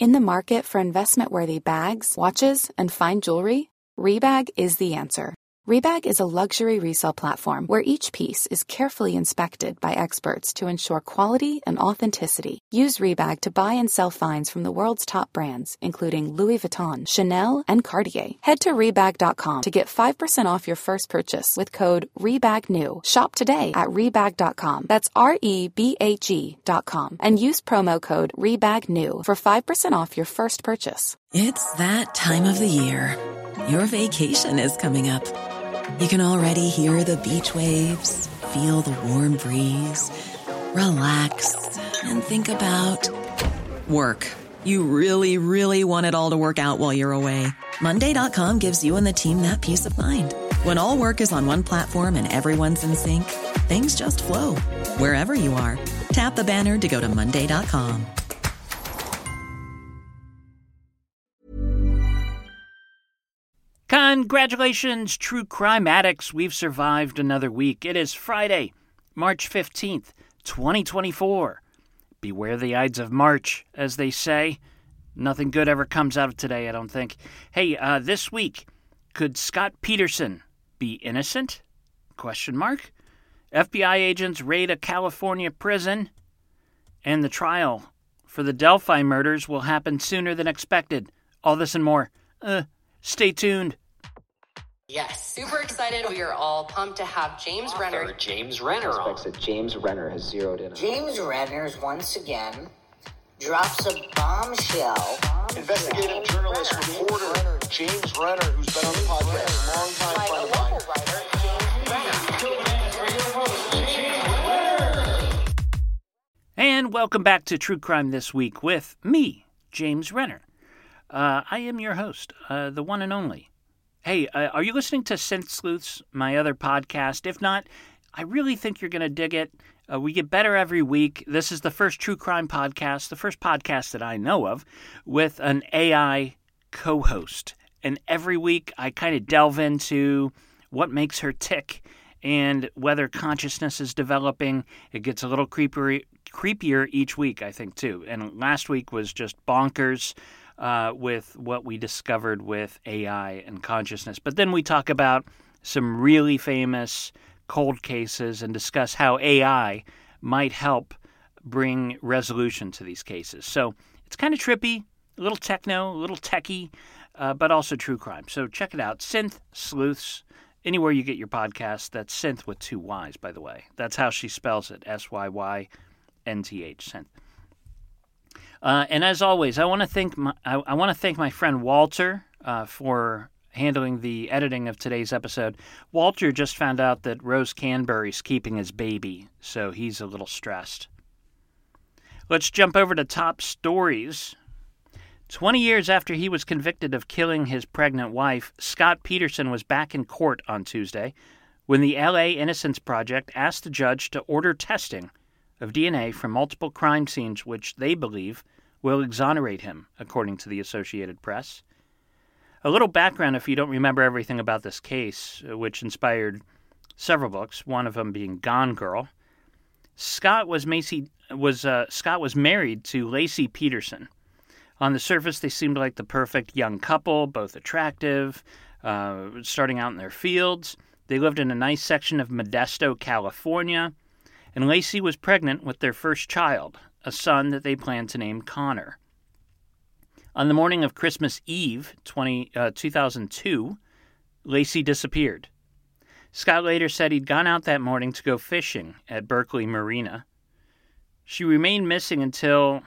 In the market for investment-worthy bags, watches, and fine jewelry, Rebag is the answer. Rebag is a luxury resale platform where each piece is carefully inspected by experts to ensure quality and authenticity. Use Rebag to buy and sell finds from the world's top brands, including Louis Vuitton, Chanel, and Cartier. Head to Rebag.com to get 5% off your first purchase with code REBAGNEW. Shop today at Rebag.com. That's REBAG.com. And use promo code REBAGNEW for 5% off your first purchase. It's that time of the year. Your vacation is coming up. You can already hear the beach waves, feel the warm breeze, relax, and think about work. You really, really want it all to work out while you're away. Monday.com gives you and the team that peace of mind. When all work is on one platform and everyone's in sync, things just flow. Wherever you are, tap the banner to go to Monday.com. Congratulations, true crime addicts. We've survived another week. It is Friday, March 15th, 2024. Beware the Ides of March, as they say. Nothing good ever comes out of today, I don't think. Hey, this week, could Scott Peterson be innocent? Question mark. FBI agents raid a California prison, and the trial for the Delphi murders will happen sooner than expected. All this and more. Stay tuned. Yes, super excited. We are all pumped to have James Renner. James Renner on. That James Renner has zeroed in on. James Renner once again drops a bombshell. Investigative journalist, reporter, James Renner, who's been on the podcast, longtime friend of mine. And welcome back to True Crime This Week with me, James Renner. I am your host, the one and only. Hey, are you listening to Synth Sleuths, my other podcast? If not, I really think you're going to dig it. We get better every week. This is the first true crime podcast, the first podcast that I know of, with an AI co-host. And every week I kind of delve into what makes her tick and whether consciousness is developing. It gets a little creepier each week, I think, too. And last week was just bonkers. With what we discovered with AI and consciousness. But then we talk about some really famous cold cases and discuss how AI might help bring resolution to these cases. So it's kind of trippy, a little techno, a little techie, but also true crime. So check it out. Synth Sleuths, anywhere you get your podcast. That's Synth with 2 Y's, by the way. That's how she spells it, Syynth, Synth. And as always, I want to thank my friend Walter for handling the editing of today's episode. Walter just found out that Rose Canbury's keeping his baby, so he's a little stressed. Let's jump over to top stories. 20 years after he was convicted of killing his pregnant wife, Scott Peterson was back in court on Tuesday when the LA Innocence Project asked the judge to order testing of DNA from multiple crime scenes, which they believe will exonerate him, according to the Associated Press. A little background if you don't remember everything about this case, which inspired several books, one of them being Gone Girl. Scott was married to Laci Peterson. On the surface, they seemed like the perfect young couple, both attractive, starting out in their fields. They lived in a nice section of Modesto, California. And Laci was pregnant with their first child, a son that they planned to name Connor. On the morning of Christmas Eve, 2002, Laci disappeared. Scott later said he'd gone out that morning to go fishing at Berkeley Marina. She remained missing until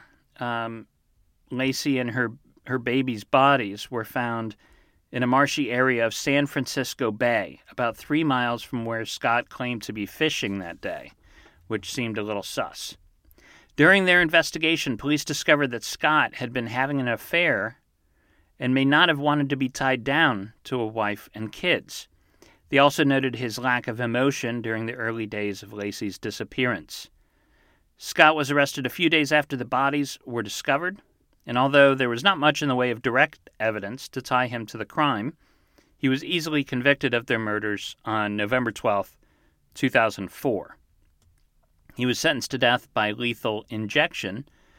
Laci and her baby's bodies were found in a marshy area of San Francisco Bay, about 3 miles from where Scott claimed to be fishing that day, which seemed a little sus. During their investigation, police discovered that Scott had been having an affair and may not have wanted to be tied down to a wife and kids. They also noted his lack of emotion during the early days of Laci's disappearance. Scott was arrested a few days after the bodies were discovered, and although there was not much in the way of direct evidence to tie him to the crime, he was easily convicted of their murders on November 12, 2004. He was sentenced to death by lethal injection,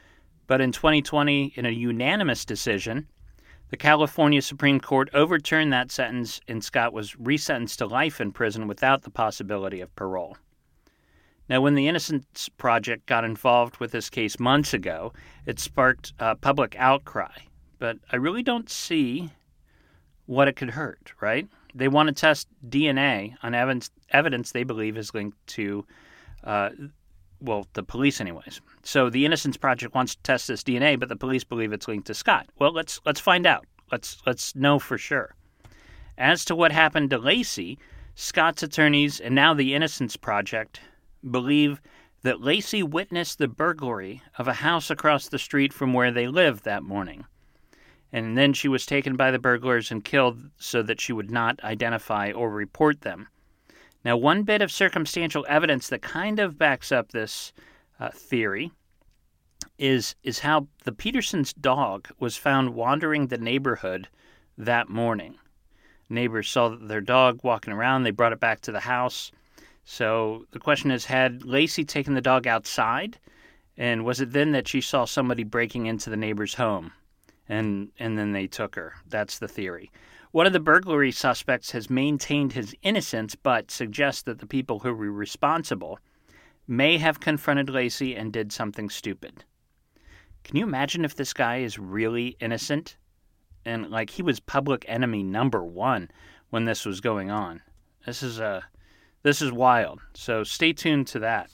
But in 2020, in a unanimous decision, the California Supreme Court overturned that sentence, and Scott was resentenced to life in prison without the possibility of parole. Now, when the Innocence Project got involved with this case months ago, it sparked public outcry. But I really don't see what it could hurt, right? They want to test DNA on evidence they believe is linked to, the police anyways. So the Innocence Project wants to test this DNA, but the police believe it's linked to Scott. Well, let's find out. Let's know for sure. As to what happened to Laci, Scott's attorneys and now the Innocence Project believe that Laci witnessed the burglary of a house across the street from where they lived that morning. And then she was taken by the burglars and killed so that she would not identify or report them. Now, one bit of circumstantial evidence that kind of backs up this theory is how the Petersons' dog was found wandering the neighborhood that morning. Neighbors saw their dog walking around. They brought it back to the house. So the question is, had Laci taken the dog outside? And was it then that she saw somebody breaking into the neighbor's home? And then they took her. That's the theory. One of the burglary suspects has maintained his innocence, but suggests that the people who were responsible may have confronted Laci and did something stupid. Can you imagine if this guy is really innocent? And he was public enemy number one when this was going on. This is wild. So stay tuned to that.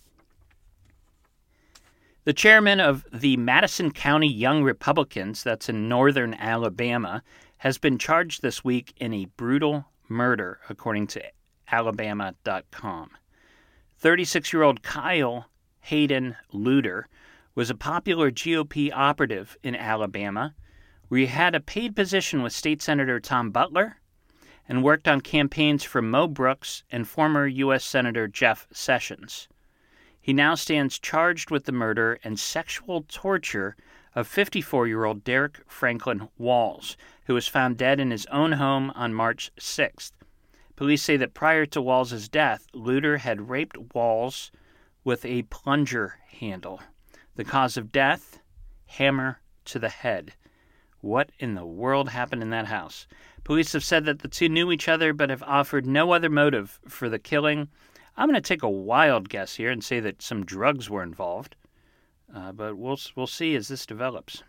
The chairman of the Madison County Young Republicans, that's in northern Alabama, has been charged this week in a brutal murder, according to Alabama.com. 36-year-old Kyle Hayden Luter was a popular GOP operative in Alabama, where he had a paid position with State Senator Tom Butler and worked on campaigns for Mo Brooks and former U.S. Senator Jeff Sessions. He now stands charged with the murder and sexual torture of 54-year-old Derek Franklin Walls, who was found dead in his own home on March 6th. Police say that prior to Walls' death, Luter had raped Walls with a plunger handle. The cause of death? Hammer to the head. What in the world happened in that house? Police have said that the two knew each other but have offered no other motive for the killing. I'm going to take a wild guess here and say that some drugs were involved, but we'll see as this develops.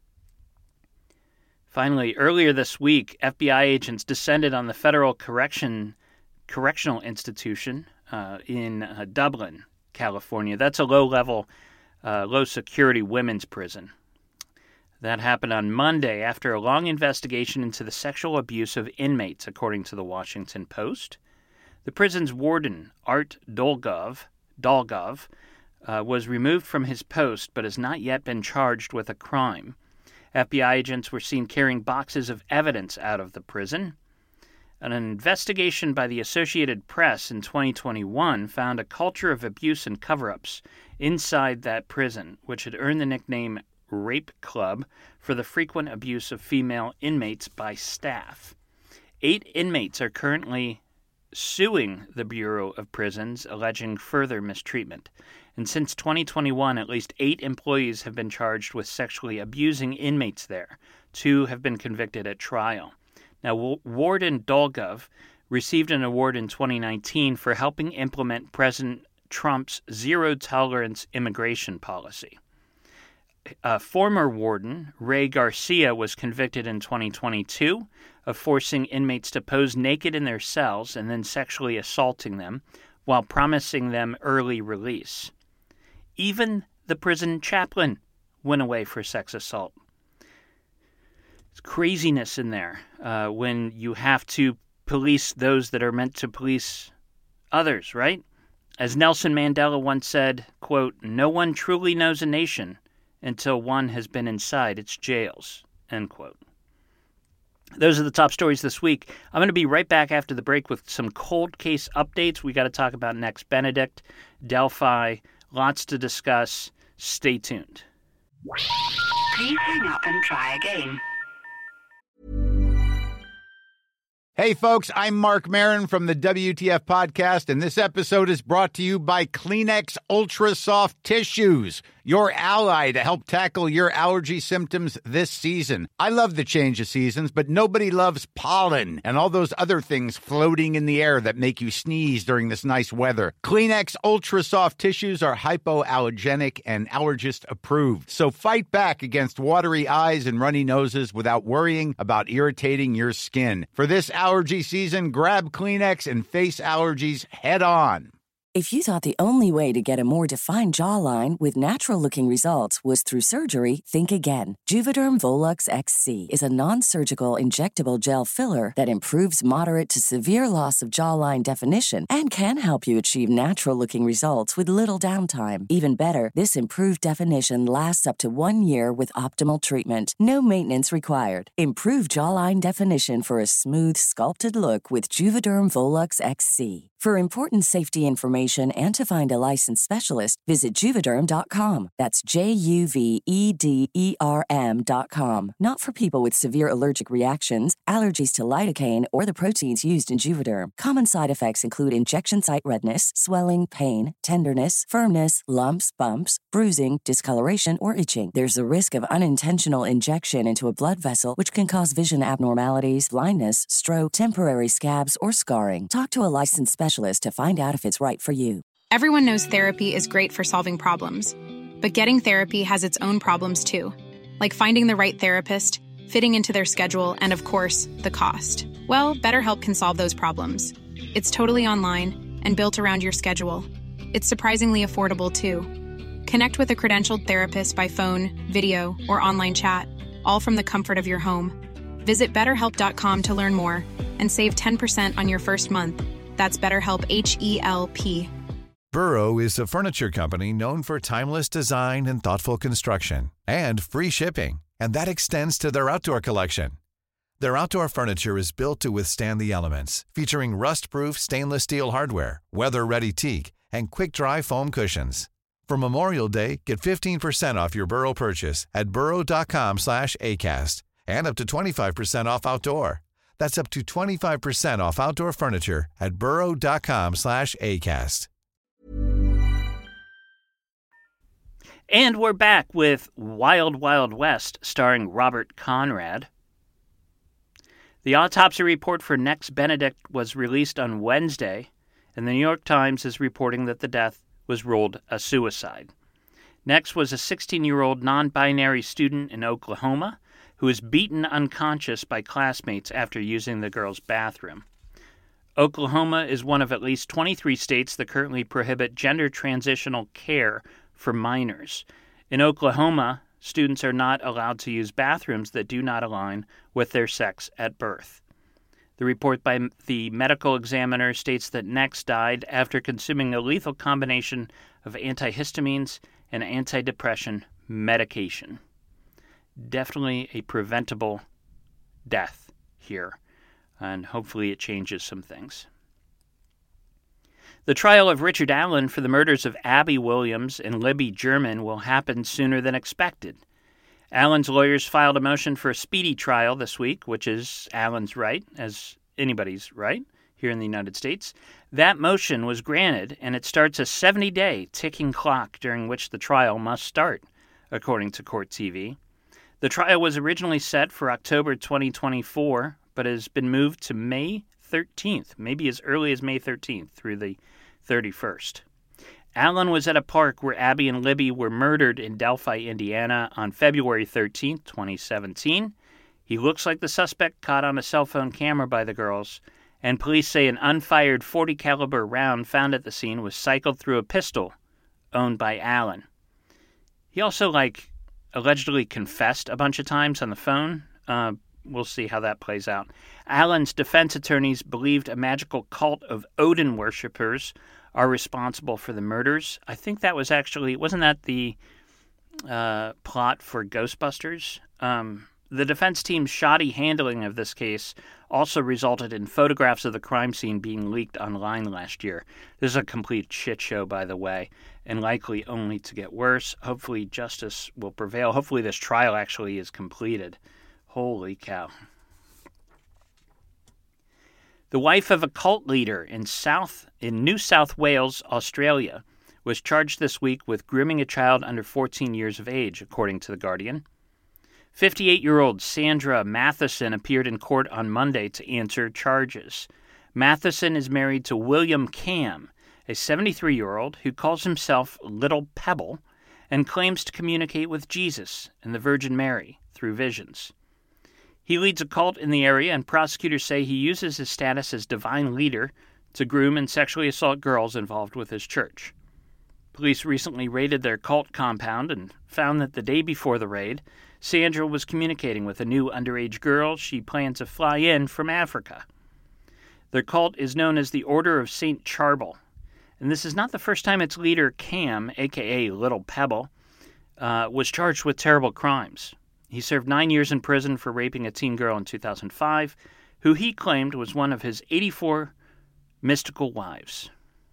Finally, earlier this week, FBI agents descended on the Federal Correctional Institution in Dublin, California. That's a low-level, low-security women's prison. That happened on Monday after a long investigation into the sexual abuse of inmates, according to the Washington Post. The prison's warden, Art Dolgov, was removed from his post but has not yet been charged with a crime. FBI agents were seen carrying boxes of evidence out of the prison. An investigation by the Associated Press in 2021 found a culture of abuse and cover-ups inside that prison, which had earned the nickname Rape Club for the frequent abuse of female inmates by staff. 8 inmates are currently suing the Bureau of Prisons, alleging further mistreatment. And since 2021, at least 8 employees have been charged with sexually abusing inmates there. 2 have been convicted at trial. Now, Warden Dolgov received an award in 2019 for helping implement President Trump's zero-tolerance immigration policy. Former warden Ray Garcia was convicted in 2022 of forcing inmates to pose naked in their cells and then sexually assaulting them while promising them early release. Even the prison chaplain went away for sex assault. It's craziness in there when you have to police those that are meant to police others, right? As Nelson Mandela once said, quote, "No one truly knows a nation until one has been inside its jails," end quote. Those are the top stories this week. I'm going to be right back after the break with some cold case updates. We got to talk about Next Benedict, Delphi, lots to discuss. Stay tuned. Please hang up and try again. Hey, folks, I'm Mark Maron from the WTF Podcast, and this episode is brought to you by Kleenex Ultra Soft Tissues, your ally to help tackle your allergy symptoms this season. I love the change of seasons, but nobody loves pollen and all those other things floating in the air that make you sneeze during this nice weather. Kleenex Ultra Soft Tissues are hypoallergenic and allergist approved, so fight back against watery eyes and runny noses without worrying about irritating your skin. For this allergy season, grab Kleenex and face allergies head on. If you thought the only way to get a more defined jawline with natural-looking results was through surgery, think again. Juvederm Volux XC is a non-surgical injectable gel filler that improves moderate to severe loss of jawline definition and can help you achieve natural-looking results with little downtime. Even better, this improved definition lasts up to 1 year with optimal treatment. No maintenance required. Improve jawline definition for a smooth, sculpted look with Juvederm Volux XC. For important safety information and to find a licensed specialist, visit Juvederm.com. That's Juvederm.com. Not for people with severe allergic reactions, allergies to lidocaine, or the proteins used in Juvederm. Common side effects include injection site redness, swelling, pain, tenderness, firmness, lumps, bumps, bruising, discoloration, or itching. There's a risk of unintentional injection into a blood vessel, which can cause vision abnormalities, blindness, stroke, temporary scabs, or scarring. Talk to a licensed specialist to find out if it's right for you. Everyone knows therapy is great for solving problems, but getting therapy has its own problems too, like finding the right therapist, fitting into their schedule, and of course, the cost. Well, BetterHelp can solve those problems. It's totally online and built around your schedule. It's surprisingly affordable too. Connect with a credentialed therapist by phone, video, or online chat, all from the comfort of your home. Visit BetterHelp.com to learn more and save 10% on your first month. That's BetterHelp, H-E-L-P. Burrow is a furniture company known for timeless design and thoughtful construction, and free shipping, and that extends to their outdoor collection. Their outdoor furniture is built to withstand the elements, featuring rust-proof stainless steel hardware, weather-ready teak, and quick-dry foam cushions. For Memorial Day, get 15% off your Burrow purchase at burrow.com/ACAST, and up to 25% off outdoor. That's up to 25% off outdoor furniture at burrow.com/ACAST. And we're back with Wild Wild West, starring Robert Conrad. The autopsy report for Nex Benedict was released on Wednesday, and the New York Times is reporting that the death was ruled a suicide. Nex was a 16-year-old non-binary student in Oklahoma who was beaten unconscious by classmates after using the girls' bathroom. Oklahoma is one of at least 23 states that currently prohibit gender transitional care for minors. In Oklahoma, students are not allowed to use bathrooms that do not align with their sex at birth. The report by the medical examiner states that Nex died after consuming a lethal combination of antihistamines and antidepressant medication. Definitely a preventable death here, and hopefully it changes some things. The trial of Richard Allen for the murders of Abby Williams and Libby German will happen sooner than expected. Allen's lawyers filed a motion for a speedy trial this week, which is Allen's right, as anybody's right here in the United States. That motion was granted, and it starts a 70-day ticking clock during which the trial must start, according to Court TV. The trial was originally set for October 2024, but has been moved to May 13th, maybe as early as May 13th through the 31st. Allen was at a park where Abby and Libby were murdered in Delphi, Indiana on February 13th, 2017. He looks like the suspect caught on a cell phone camera by the girls, and police say an unfired .40 caliber round found at the scene was cycled through a pistol owned by Allen. He also, allegedly confessed a bunch of times on the phone. We'll see how that plays out. Allen's defense attorneys believed a magical cult of Odin worshippers are responsible for the murders. I think that was wasn't that the plot for Ghostbusters? The defense team's shoddy handling of this case also resulted in photographs of the crime scene being leaked online last year. This is a complete shit show, by the way, and likely only to get worse. Hopefully justice will prevail. Hopefully this trial actually is completed. Holy cow. The wife of a cult leader in New South Wales, Australia, was charged this week with grooming a child under 14 years of age, according to The Guardian. 58-year-old Sandra Matheson appeared in court on Monday to answer charges. Matheson is married to William Cam, a 73-year-old who calls himself Little Pebble and claims to communicate with Jesus and the Virgin Mary through visions. He leads a cult in the area, and prosecutors say he uses his status as divine leader to groom and sexually assault girls involved with his church. Police recently raided their cult compound and found that the day before the raid, Sandra was communicating with a new underage girl she planned to fly in from Africa. Their cult is known as the Order of St. Charbel, and this is not the first time its leader, Cam, a.k.a. Little Pebble, was charged with terrible crimes. He served 9 years in prison for raping a teen girl in 2005, who he claimed was one of his 84 mystical wives.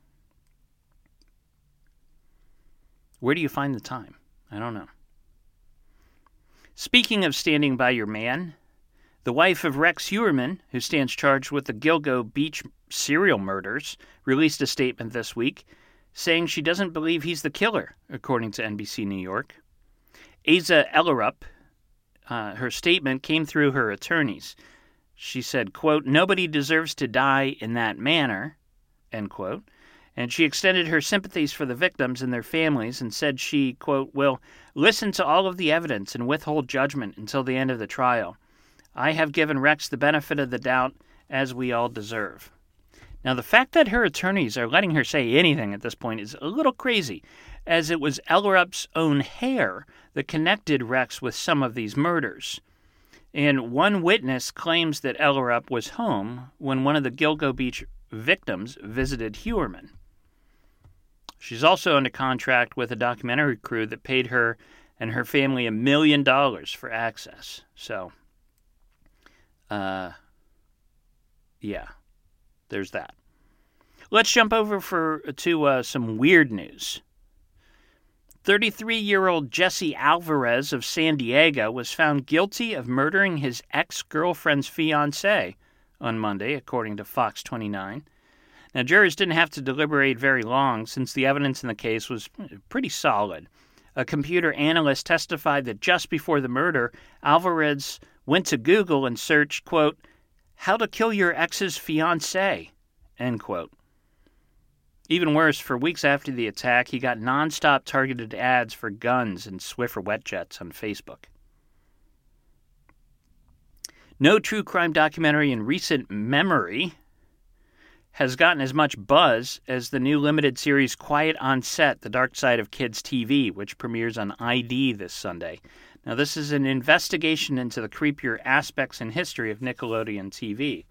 Where do you find the time? I don't know. Speaking of standing by your man, the wife of Rex Heuermann, who stands charged with the Gilgo Beach serial murders, released a statement this week saying she doesn't believe he's the killer, according to NBC New York. Asa Ellerup, her statement came through her attorneys. She said, quote, "Nobody deserves to die in that manner," end quote. And she extended her sympathies for the victims and their families and said she, quote, "will listen to all of the evidence and withhold judgment until the end of the trial. I have given Rex the benefit of the doubt, as we all deserve." Now, the fact that her attorneys are letting her say anything at this point is a little crazy, as it was Ellerup's own hair that connected Rex with some of these murders. And one witness claims that Ellerup was home when one of the Gilgo Beach victims visited Heuermann. She's also under contract with a documentary crew that paid her and her family $1 million for access. So, yeah, there's that. Let's jump over to some weird news. 33-year-old Jesse Alvarez of San Diego was found guilty of murdering his ex-girlfriend's fiancé on Monday, according to Fox 29. Now, jurors didn't have to deliberate very long since the evidence in the case was pretty solid. A computer analyst testified that just before the murder, Alvarez went to Google and searched, quote, "how to kill your ex's fiancé," end quote. Even worse, for weeks after the attack, he got nonstop targeted ads for guns and Swiffer wet jets on Facebook. No true crime documentary in recent memory has gotten as much buzz as the new limited series Quiet on Set, The Dark Side of Kids TV, which premieres on ID this Sunday. Now, this is an investigation into the creepier aspects and history of Nickelodeon TV.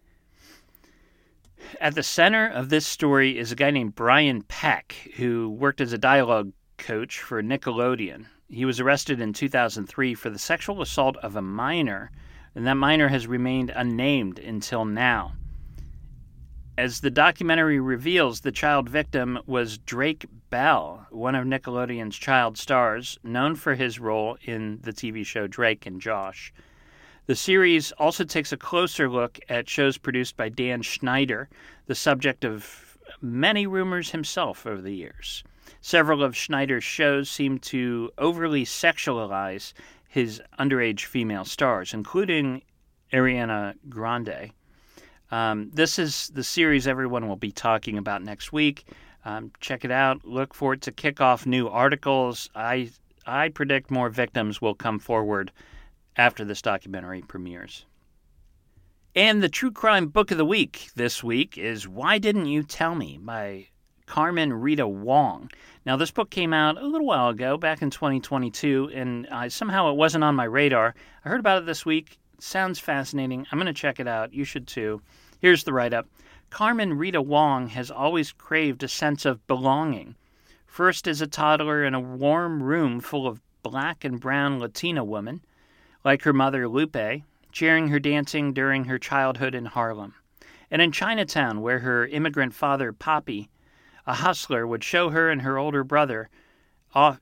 At the center of this story is a guy named Brian Peck, who worked as a dialogue coach for Nickelodeon. He was arrested in 2003 for the sexual assault of a minor, and that minor has remained unnamed until now. As the documentary reveals, the child victim was Drake Bell, one of Nickelodeon's child stars, known for his role in the TV show Drake and Josh. The series also takes a closer look at shows produced by Dan Schneider, the subject of many rumors himself over the years. Several of Schneider's shows seem to overly sexualize his underage female stars, including Ariana Grande. This is the series everyone will be talking about next week. Check it out. Look for it to kick off new articles. I predict more victims will come forward after this documentary premieres. And the true crime book of the week this week is Why Didn't You Tell Me by Carmen Rita Wong. Now, this book came out a little while ago, back in 2022, and somehow it wasn't on my radar. I heard about it this week. It sounds fascinating. I'm going to check it out. You should too. Here's the write-up. Carmen Rita Wong has always craved a sense of belonging. First as a toddler in a warm room full of black and brown Latina women, like her mother Lupe, cheering her dancing during her childhood in Harlem. And in Chinatown, where her immigrant father, Poppy, a hustler, would show her and her older brother off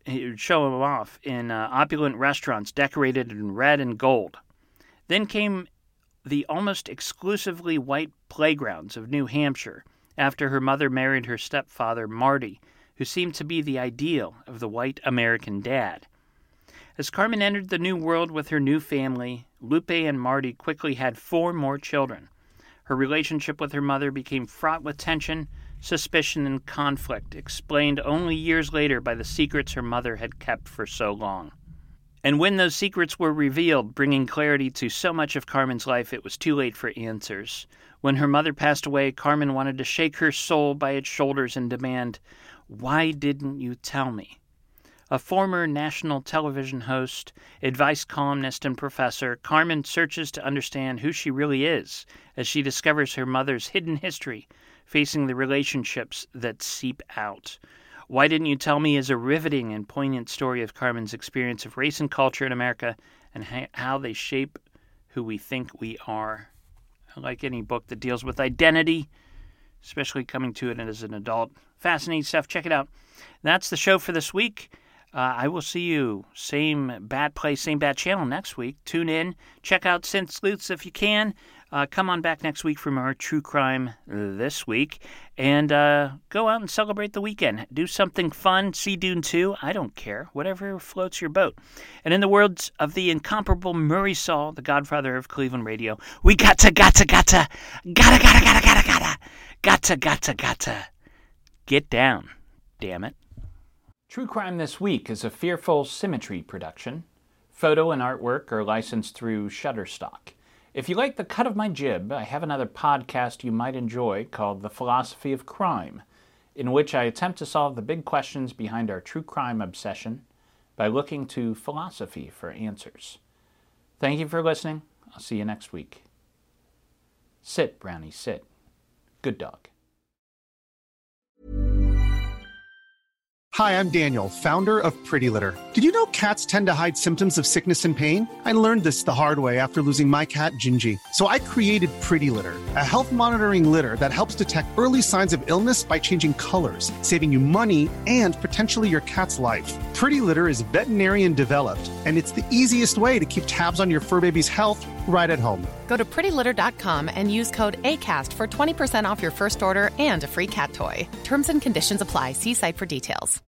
in opulent restaurants decorated in red and gold. Then came the almost exclusively white playgrounds of New Hampshire after her mother married her stepfather, Marty, who seemed to be the ideal of the white American dad. As Carmen entered the new world with her new family, Lupe and Marty quickly had 4 more children. Her relationship with her mother became fraught with tension, suspicion, and conflict, explained only years later by the secrets her mother had kept for so long. And when those secrets were revealed, bringing clarity to so much of Carmen's life, it was too late for answers. When her mother passed away, Carmen wanted to shake her soul by its shoulders and demand, "Why didn't you tell me?" A former national television host, advice columnist, and professor, Carmen searches to understand who she really is as she discovers her mother's hidden history, facing the relationships that seep out. Why Didn't You Tell Me is a riveting and poignant story of Carmen's experience of race and culture in America and how they shape who we think we are. I like any book that deals with identity, especially coming to it as an adult. Fascinating stuff. Check it out. That's the show for this week. I will see you, same bad place, same bad channel next week. Tune in. Check out Synth Sleuths if you can. Come on back next week for more True Crime This Week. And go out and celebrate the weekend. Do something fun. See Dune 2. I don't care. Whatever floats your boat. And in the words of the incomparable Murray Saul, the godfather of Cleveland radio, we gotta get down. Damn it. True Crime This Week is a Fearful Symmetry production. Photo and artwork are licensed through Shutterstock. If you like the cut of my jib, I have another podcast you might enjoy called The Philosophy of Crime, in which I attempt to solve the big questions behind our true crime obsession by looking to philosophy for answers. Thank you for listening. I'll see you next week. Sit, Brownie, sit. Good dog. Hi, I'm Daniel, founder of Pretty Litter. Did you know cats tend to hide symptoms of sickness and pain? I learned this the hard way after losing my cat, Gingy. So I created Pretty Litter, a health monitoring litter that helps detect early signs of illness by changing colors, saving you money and potentially your cat's life. Pretty Litter is veterinarian developed, and it's the easiest way to keep tabs on your fur baby's health right at home. Go to prettylitter.com and use code ACAST for 20% off your first order and a free cat toy. Terms and conditions apply. See site for details.